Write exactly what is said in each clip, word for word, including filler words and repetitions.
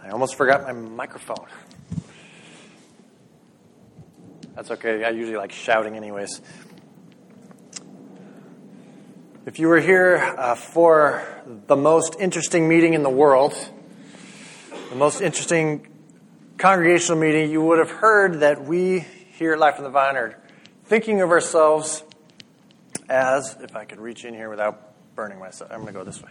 I almost forgot my microphone. That's okay. I usually like shouting anyways. If you were here uh, for the most interesting meeting in the world, the most interesting congregational meeting, you would have heard that we here at Life on the Vine are thinking of ourselves as, if I could reach in here without burning myself, I'm going to go this way.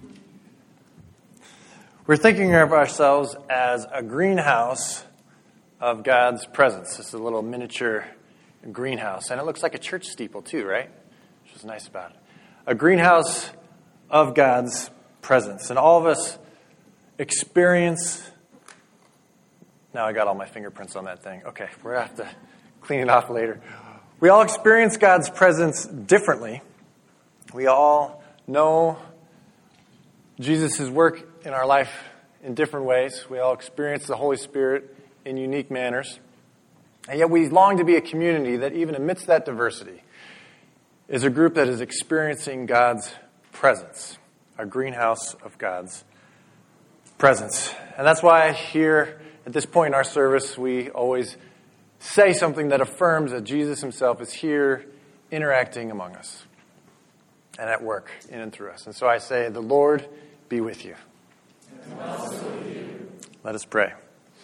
We're thinking of ourselves as a greenhouse of God's presence. It's a little miniature greenhouse. And it looks like a church steeple too, right? Which is nice about it. A greenhouse of God's presence. And all of us experience... Now I got all my fingerprints on that thing. Okay, we're going to have to clean it off later. We all experience God's presence differently. We all know Jesus' work in our life in different ways. We all experience the Holy Spirit in unique manners. And yet we long to be a community that even amidst that diversity is a group that is experiencing God's presence, a greenhouse of God's presence. And that's why here at this point in our service, we always say something that affirms that Jesus himself is here interacting among us and at work in and through us. And so I say, the Lord be with you. And also with you. Let us pray.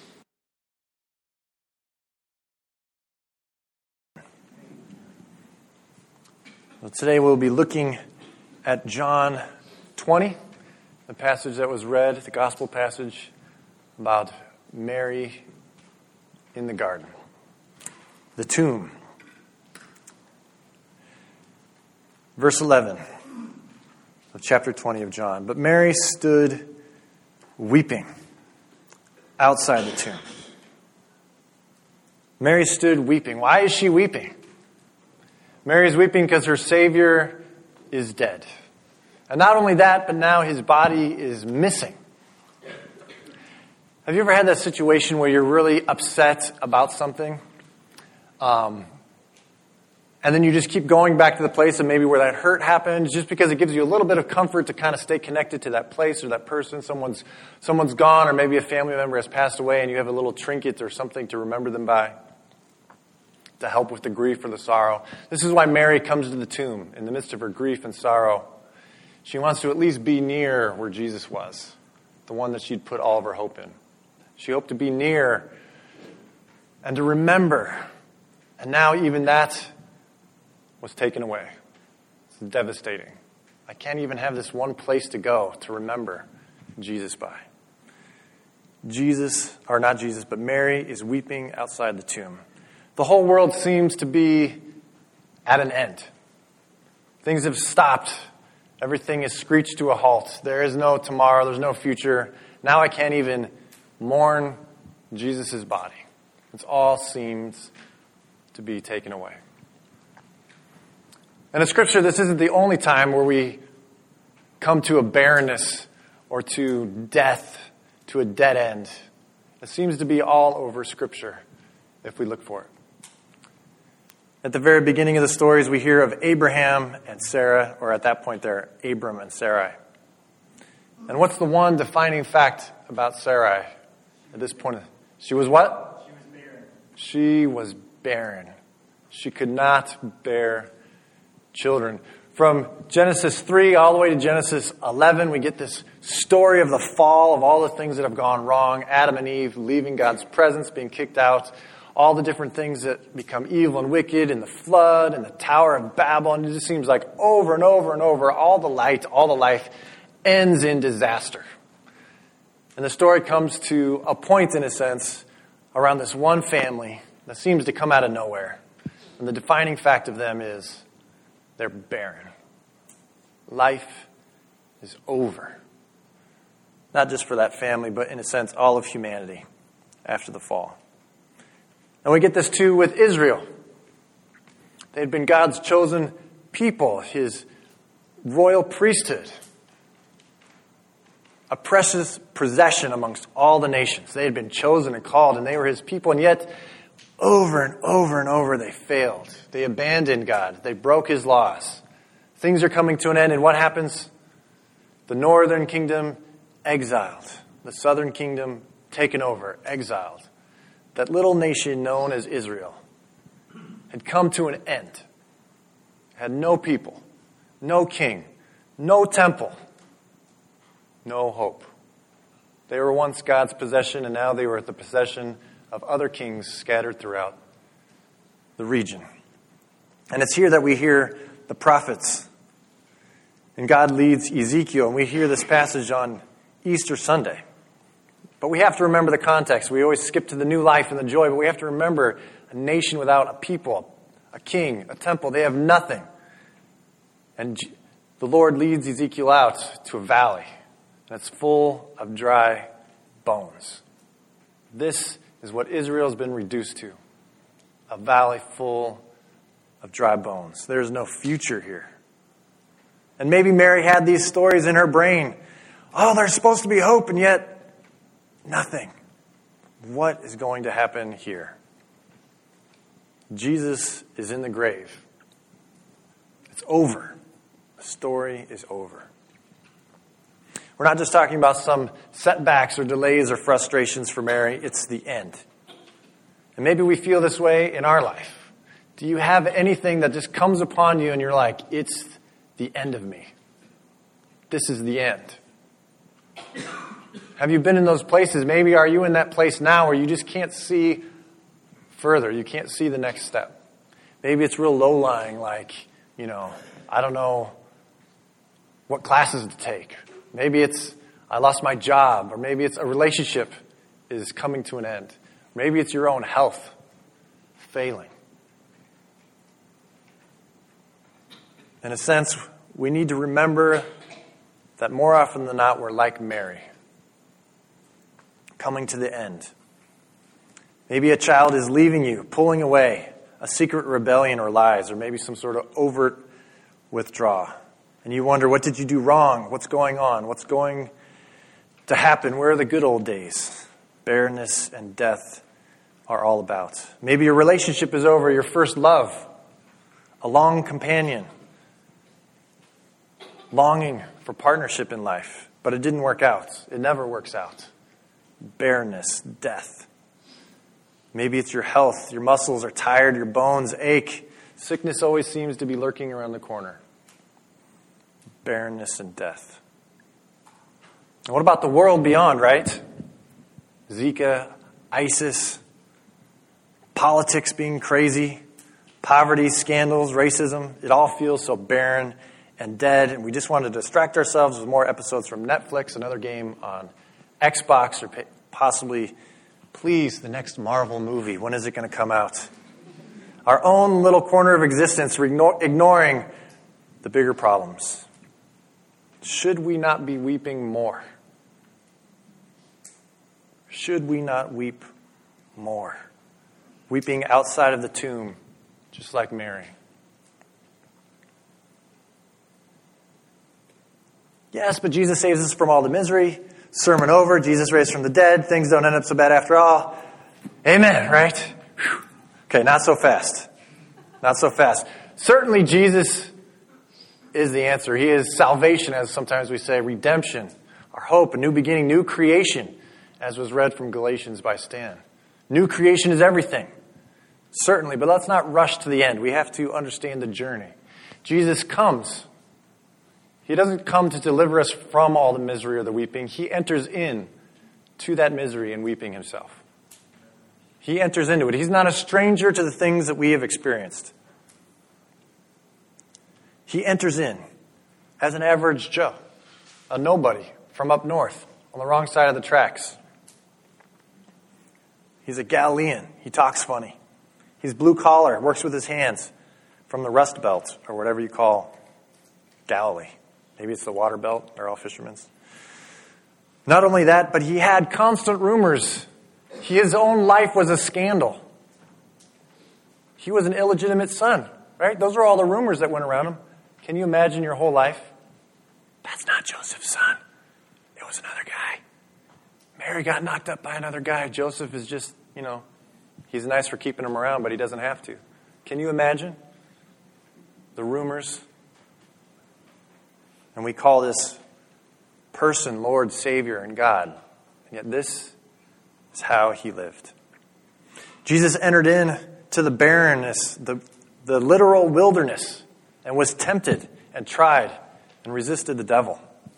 Well, today we'll be looking at John twenty, the passage that was read, the gospel passage about Mary in the garden, the tomb. Verse eleven of chapter twenty of John. But Mary stood weeping outside the tomb. Mary stood weeping. Why is she weeping? Mary is weeping because her Savior is dead. And not only that, but now his body is missing. Have you ever had that situation where you're really upset about something? Um, and then you just keep going back to the place and maybe where that hurt happened, just because it gives you a little bit of comfort to kind of stay connected to that place or that person. Someone's someone's gone, or maybe a family member has passed away and you have a little trinket or something to remember them by, to help with the grief or the sorrow. This is why Mary comes to the tomb in the midst of her grief and sorrow. She wants to at least be near where Jesus was, the one that she'd put all of her hope in. She hoped to be near and to remember. And now even that was taken away. It's devastating. I can't even have this one place to go to remember Jesus by. Jesus, or not Jesus, but Mary is weeping outside the tomb. The whole world seems to be at an end. Things have stopped. Everything is screeched to a halt. There is no tomorrow. There's no future. Now I can't even mourn Jesus' body. It all seems to be taken away. And in Scripture, this isn't the only time where we come to a barrenness or to death, to a dead end. It seems to be all over Scripture if we look for it. At the very beginning of the stories, we hear of Abraham and Sarah, or at that point they're Abram and Sarai. And what's the one defining fact about Sarai at this point? She was what? She was barren. She was barren. She could not bear children. From Genesis three all the way to Genesis eleven, we get this story of the fall, of all the things that have gone wrong. Adam and Eve leaving God's presence, being kicked out. All the different things that become evil and wicked, and the flood, and the Tower of Babel. And it just seems like over and over and over, all the light, all the life ends in disaster. And the story comes to a point, in a sense, around this one family that seems to come out of nowhere. And the defining fact of them is they're barren. Life is over. Not just for that family, but in a sense, all of humanity after the fall. And we get this too with Israel. They had been God's chosen people, his royal priesthood, a precious possession amongst all the nations. They had been chosen and called, and they were his people, and yet over and over and over they failed. They abandoned God. They broke his laws. Things are coming to an end, and what happens? The northern kingdom exiled. The southern kingdom taken over, exiled. That little nation known as Israel had come to an end. Had no people, no king, no temple, no hope. They were once God's possession, and now they were at the possession of other kings scattered throughout the region. And it's here that we hear the prophets. And God leads Ezekiel, and we hear this passage on Easter Sunday. But we have to remember the context. We always skip to the new life and the joy, but we have to remember a nation without a people, a king, a temple. They have nothing. And the Lord leads Ezekiel out to a valley that's full of dry bones. This is what Israel has been reduced to, a valley full of dry bones. There's no future here. And maybe Mary had these stories in her brain. Oh, there's supposed to be hope, and yet nothing. What is going to happen here? Jesus is in the grave. It's over. The story is over. We're not just talking about some setbacks or delays or frustrations for Mary. It's the end. And maybe we feel this way in our life. Do you have anything that just comes upon you and you're like, it's the end of me? This is the end. Have you been in those places? Maybe are you in that place now where you just can't see further? You can't see the next step. Maybe it's real low-lying, like, you know, I don't know what classes to take. Maybe it's, I lost my job, or maybe it's a relationship is coming to an end. Maybe it's your own health failing. In a sense, we need to remember that more often than not, we're like Mary, coming to the end. Maybe a child is leaving you, pulling away, a secret rebellion or lies, or maybe some sort of overt withdrawal. And you wonder, what did you do wrong? What's going on? What's going to happen? Where are the good old days? Barrenness and death are all about. Maybe your relationship is over, your first love, a long companion, longing for partnership in life, but it didn't work out. It never works out. Barrenness, death. Maybe it's your health. Your muscles are tired, your bones ache. Sickness always seems to be lurking around the corner. Barrenness and death. And what about the world beyond, right? Zika, ISIS, politics being crazy, poverty, scandals, racism. It all feels so barren and dead, and we just want to distract ourselves with more episodes from Netflix, another game on Xbox, or possibly, please, the next Marvel movie. When is it going to come out? Our own little corner of existence, we're ignoring the bigger problems. Should we not be weeping more? Should we not weep more? Weeping outside of the tomb, just like Mary. Yes, but Jesus saves us from all the misery. Sermon over. Jesus raised from the dead. Things don't end up so bad after all. Amen, right? Whew. Okay, not so fast. Not so fast. Certainly Jesus is the answer. He is salvation, as sometimes we say, redemption, our hope, a new beginning, new creation, as was read from Galatians by Stan. New creation is everything. Certainly, but let's not rush to the end. We have to understand the journey. Jesus comes. He doesn't come to deliver us from all the misery or the weeping. He enters in to that misery and weeping himself. He enters into it. He's not a stranger to the things that we have experienced. He enters in as an average Joe, a nobody from up north on the wrong side of the tracks. He's a Galilean. He talks funny. He's blue collar, works with his hands from the Rust Belt, or whatever you call Galilee. Maybe it's the water belt. They're all fishermen. Not only that, but he had constant rumors. His own life was a scandal. He was an illegitimate son, right? Those are all the rumors that went around him. Can you imagine your whole life? That's not Joseph's son. It was another guy. Mary got knocked up by another guy. Joseph is just, you know, he's nice for keeping him around, but he doesn't have to. Can you imagine the rumors? And we call this person Lord, Savior, and God. And yet this is how he lived. Jesus entered into the barrenness, the, the literal wilderness, and was tempted and tried and resisted the devil.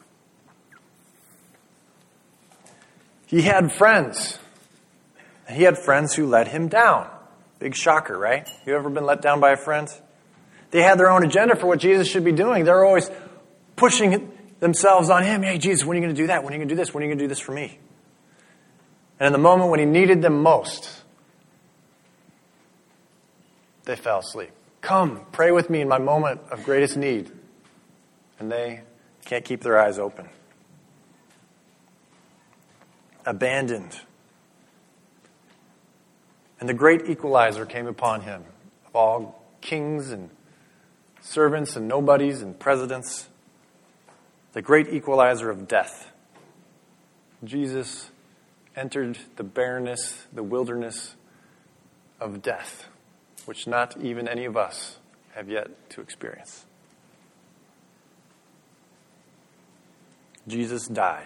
He had friends. He had friends who let him down. Big shocker, right? You ever been let down by a friend? They had their own agenda for what Jesus should be doing. They're always pushing themselves on him. Hey, Jesus, when are you going to do that? When are you going to do this? When are you going to do this for me? And in the moment when he needed them most, they fell asleep. Come, pray with me in my moment of greatest need. And they can't keep their eyes open. Abandoned. And the great equalizer came upon him, of all kings and servants and nobodies and presidents, the great equalizer of death. Jesus entered the barrenness, the wilderness of death, which not even any of us have yet to experience. Jesus died.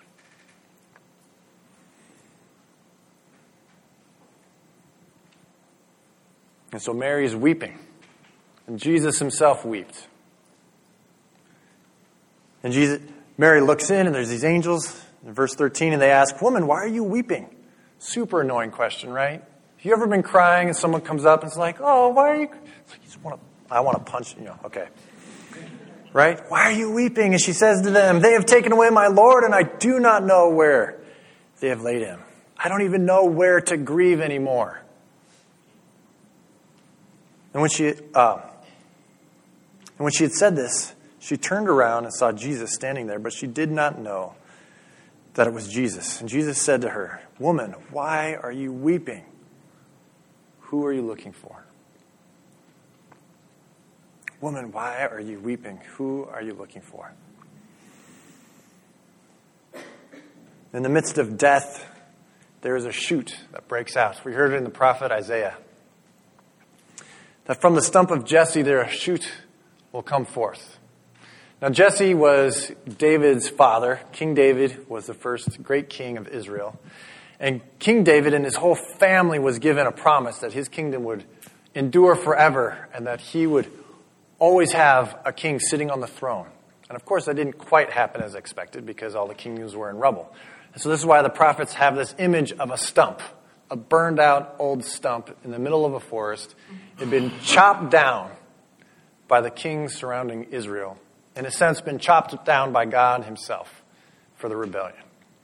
And so Mary is weeping. And Jesus himself wept. And Jesus, Mary looks in, and there's these angels in verse thirteen, and they ask, "Woman, why are you weeping?" Super annoying question, right? Have you ever been crying and someone comes up and it's like, "Oh, why are you?" It's like, you just want to, I want to punch you. Know, okay. Right? "Why are you weeping?" And she says to them, "They have taken away my Lord, and I do not know where they have laid him. I don't even know where to grieve anymore." And when she, uh, and when she had said this, she turned around and saw Jesus standing there, but she did not know that it was Jesus. And Jesus said to her, "Woman, why are you weeping? Who are you looking for?" Woman, why are you weeping? Who are you looking for? In the midst of death, there is a shoot that breaks out. We heard it in the prophet Isaiah. That from the stump of Jesse, there a shoot will come forth. Now, Jesse was David's father. King David was the first great king of Israel. And King David and his whole family was given a promise that his kingdom would endure forever and that he would always have a king sitting on the throne. And of course, that didn't quite happen as expected because all the kingdoms were in rubble. And so this is why the prophets have this image of a stump, a burned out old stump in the middle of a forest. It had been chopped down by the kings surrounding Israel. In a sense, been chopped down by God himself for the rebellion.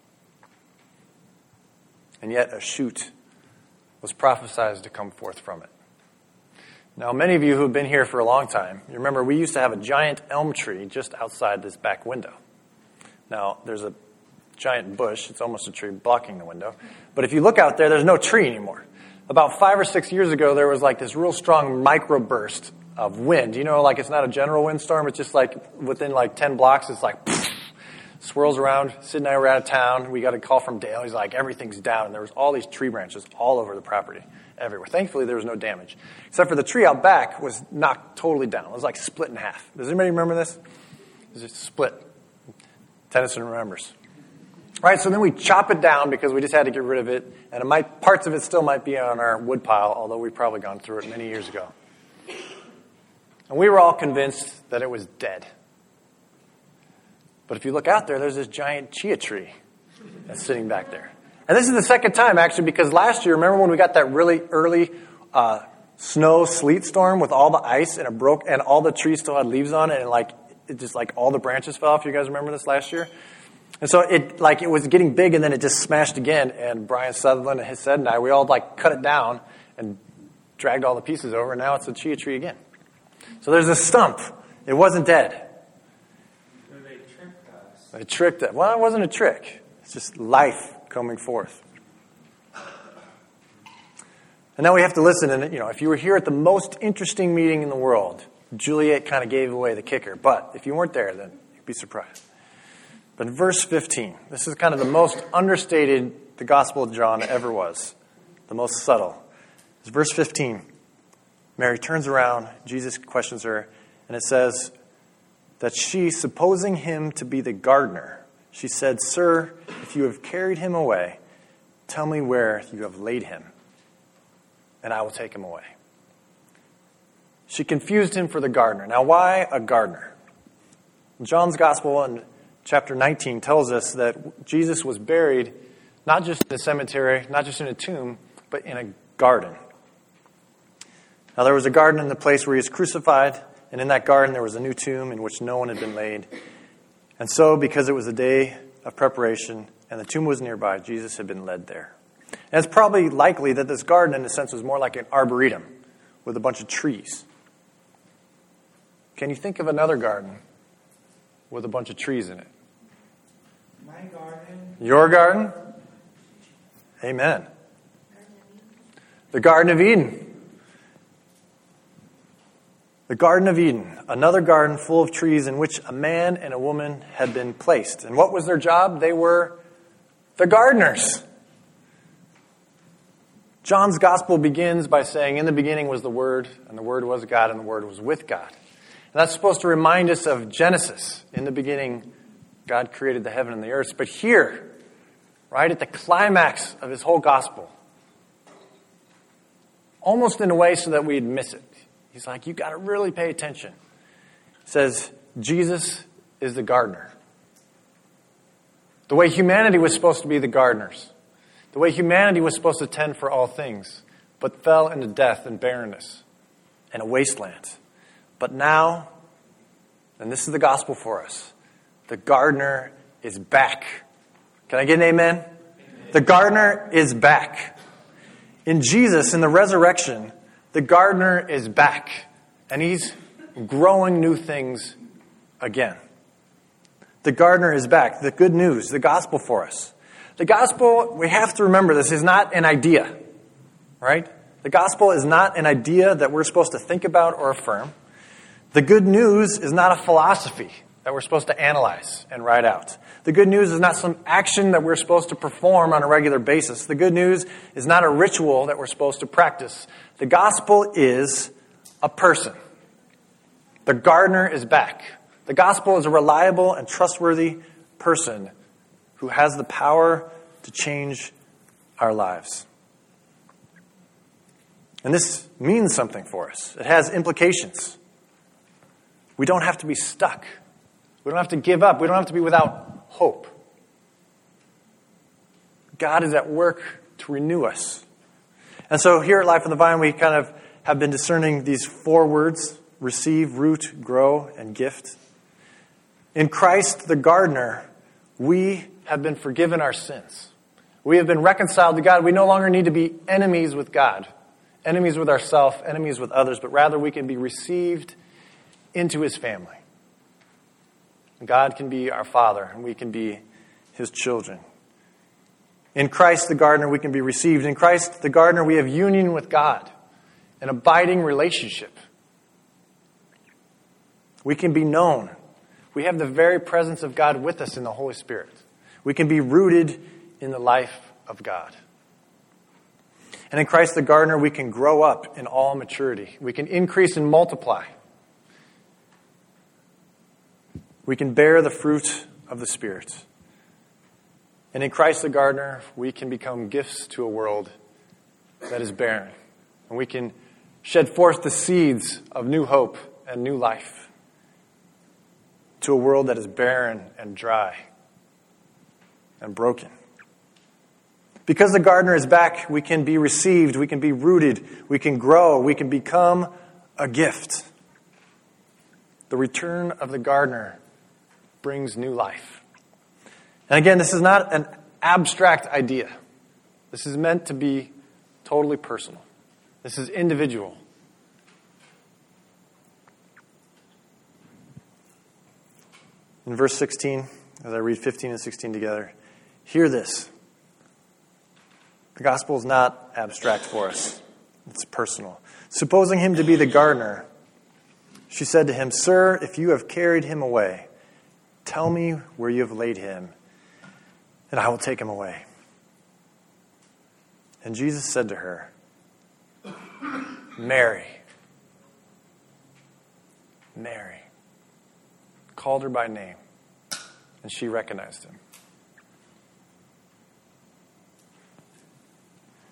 And yet a shoot was prophesied to come forth from it. Now, many of you who have been here for a long time, you remember we used to have a giant elm tree just outside this back window. Now, there's a giant bush. It's almost a tree blocking the window. But if you look out there, there's no tree anymore. About five or six years ago, there was like this real strong microburst of wind. You know, like it's not a general windstorm. It's just like within like ten blocks, it's like poof, swirls around. Sid and I were out of town. We got a call from Dale. He's like, everything's down. And there was all these tree branches all over the property, everywhere. Thankfully, there was no damage. Except for the tree out back was knocked totally down. It was like split in half. Does anybody remember this? It was just split. Tennyson remembers. Right, so then we chop it down because we just had to get rid of it. And it might, parts of it still might be on our wood pile, although we've probably gone through it many years ago. And we were all convinced that it was dead. But if you look out there, there's this giant chia tree that's sitting back there. And this is the second time, actually, because last year, remember when we got that really early uh, snow sleet storm with all the ice and it broke and all the trees still had leaves on it and like it just like all the branches fell off? You guys remember this last year? And so it like it was getting big and then it just smashed again. And Brian Sutherland and his Ed and I, we all like cut it down and dragged all the pieces over. And now it's a chia tree again. So there's a stump. It wasn't dead. They tricked us. They tricked it. Well, it wasn't a trick. It's just life coming forth. And now we have to listen. And, you know, if you were here at the most interesting meeting in the world, Juliet kind of gave away the kicker. But if you weren't there, then you'd be surprised. But in verse fifteen, this is kind of the most understated the Gospel of John ever was. The most subtle. It's verse fifteen. Mary turns around, Jesus questions her, and it says that she, supposing him to be the gardener, she said, "Sir, if you have carried him away, Tell me where you have laid him, and I will take him away. She confused him for the gardener. Now, why a gardener? John's Gospel in chapter nineteen tells us that Jesus was buried not just in a cemetery, not just in a tomb, but in a garden. Now, there was a garden in the place where he was crucified, and in that garden there was a new tomb in which no one had been laid. And so, because it was a day of preparation and the tomb was nearby, Jesus had been led there. And it's probably likely that this garden, in a sense, was more like an arboretum with a bunch of trees. Can you think of another garden with a bunch of trees in it? My garden. Your garden? Amen. The Garden of Eden. The Garden of Eden, another garden full of trees in which a man and a woman had been placed. And what was their job? They were the gardeners. John's Gospel begins by saying, in the beginning was the Word, and the Word was God, and the Word was with God. And that's supposed to remind us of Genesis. In the beginning, God created the heaven and the earth. But here, right at the climax of his whole gospel, almost in a way so that we'd miss it, he's like, you got to really pay attention. He says, Jesus is the gardener. The way humanity was supposed to be the gardeners. The way humanity was supposed to tend for all things, but fell into death and barrenness and a wasteland. But now, and this is the gospel for us, the gardener is back. Can I get an amen? Amen. The gardener is back. In Jesus, in the resurrection, the gardener is back. And he's growing new things again. The gardener is back. The good news, the gospel for us. The gospel, we have to remember this, is not an idea. Right? The gospel is not an idea that we're supposed to think about or affirm. The good news is not a philosophy that we're supposed to analyze and write out. The good news is not some action that we're supposed to perform on a regular basis. The good news is not a ritual that we're supposed to practice. The gospel is a person. The gardener is back. The gospel is a reliable and trustworthy person who has the power to change our lives. And this means something for us. It has implications. We don't have to be stuck. We don't have to give up. We don't have to be without hope. God is at work to renew us. And so here at Life on the Vine, we kind of have been discerning these four words: receive, root, grow, and gift. In Christ, the gardener, we have been forgiven our sins. We have been reconciled to God. We no longer need to be enemies with God, enemies with ourselves, enemies with others, but rather we can be received into his family. God can be our Father, and we can be his children. In Christ, the gardener, we can be received. In Christ, the gardener, we have union with God, an abiding relationship. We can be known. We have the very presence of God with us in the Holy Spirit. We can be rooted in the life of God. And in Christ, the gardener, we can grow up in all maturity. We can increase and multiply. We can bear the fruit of the Spirit. And in Christ the gardener, we can become gifts to a world that is barren. And we can shed forth the seeds of new hope and new life to a world that is barren and dry and broken. Because the gardener is back, we can be received, we can be rooted, we can grow, we can become a gift. The return of the gardener brings new life. And again, this is not an abstract idea. This is meant to be totally personal. This is individual. In verse sixteen, as I read fifteen and sixteen together, hear this. The gospel is not abstract for us. It's personal. Supposing him to be the gardener, she said to him, "Sir, if you have carried him away, tell me where you have laid him, and I will take him away." And Jesus said to her, "Mary." Mary. Called her by name, and she recognized him.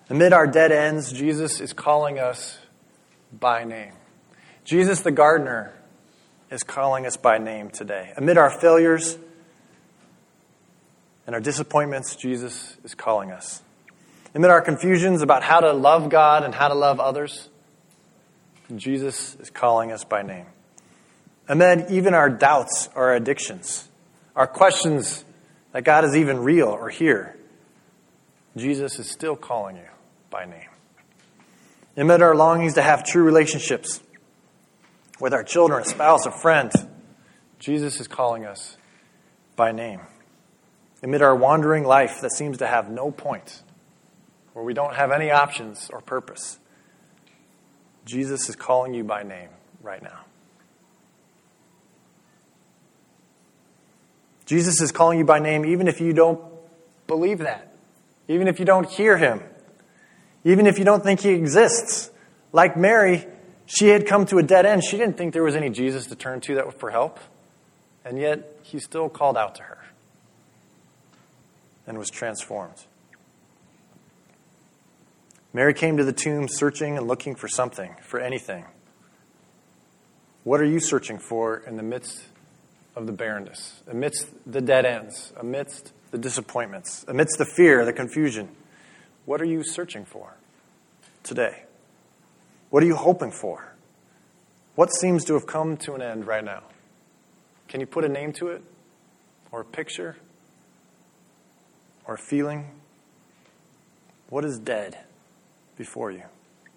Amid our dead ends, Jesus is calling us by name. Jesus, the gardener, is calling us by name today. Amid our failures and our disappointments, Jesus is calling us. Amid our confusions about how to love God and how to love others, Jesus is calling us by name. Amid even our doubts or addictions, our questions that God is even real or here, Jesus is still calling you by name. Amid our longings to have true relationships with our children, a spouse, a friend, Jesus is calling us by name. Amid our wandering life that seems to have no point, where we don't have any options or purpose, Jesus is calling you by name right now. Jesus is calling you by name even if you don't believe that, even if you don't hear him, even if you don't think he exists. Like Mary, she had come to a dead end. She didn't think there was any Jesus to turn to that for help, and yet he still called out to her and was transformed. Mary came to the tomb searching and looking for something, for anything. What are you searching for in the midst of the barrenness, amidst the dead ends, amidst the disappointments, amidst the fear, the confusion? What are you searching for today? What are you hoping for? What seems to have come to an end right now? Can you put a name to it? Or a picture? Or a feeling? What is dead before you?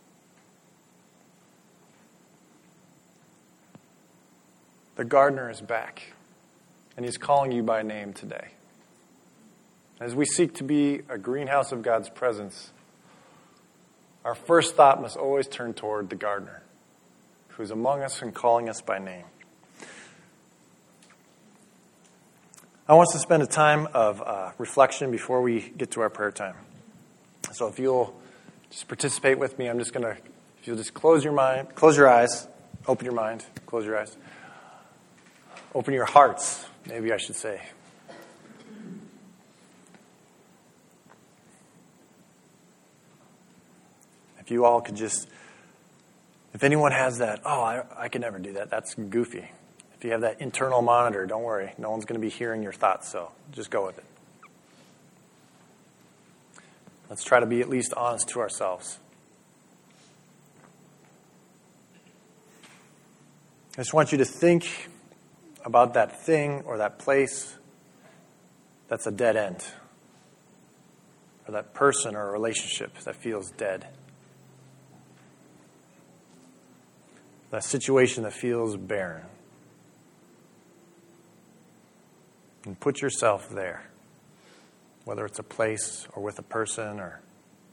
The gardener is back, and he's calling you by name today. As we seek to be a greenhouse of God's presence, our first thought must always turn toward the gardener, who's among us and calling us by name. I want us to spend a time of uh, reflection before we get to our prayer time. So if you'll just participate with me, I'm just going to, if you'll just close your mind, close your eyes, open your mind, close your eyes. Open your hearts, maybe I should say. If you all could just, if anyone has that, oh, I, I can never do that, that's goofy. If you have that internal monitor, don't worry. No one's going to be hearing your thoughts, so just go with it. Let's try to be at least honest to ourselves. I just want you to think about that thing or that place that's a dead end, or that person or a relationship that feels dead, that situation that feels barren. And put yourself there, whether it's a place or with a person or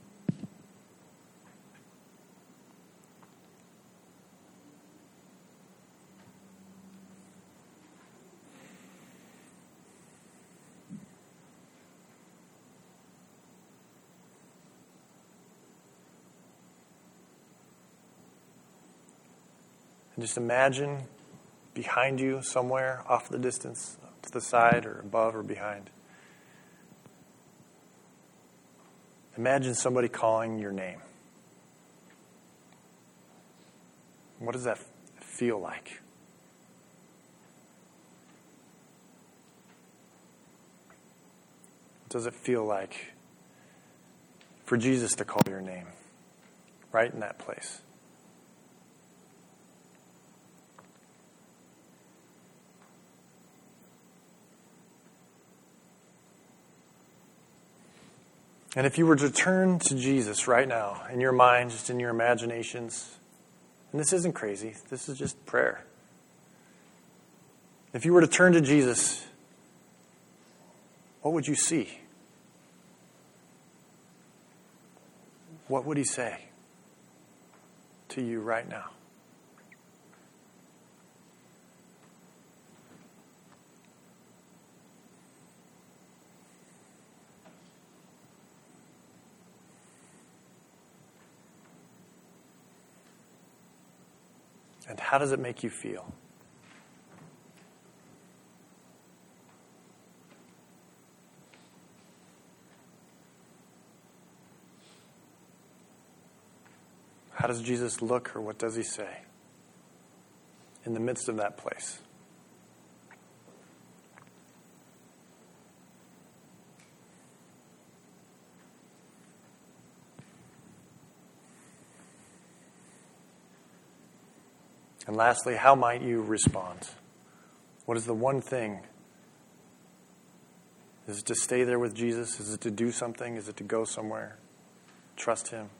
and just imagine behind you somewhere off the distance, to the side or above or behind. Imagine somebody calling your name. What does that feel like? What does it feel like for Jesus to call your name right in that place? And if you were to turn to Jesus right now, in your mind, just in your imaginations, and this isn't crazy, this is just prayer. If you were to turn to Jesus, what would you see? What would he say to you right now? And how does it make you feel? How does Jesus look, or what does he say in the midst of that place? And lastly, how might you respond? What is the one thing? Is it to stay there with Jesus? Is it to do something? Is it to go somewhere? Trust him.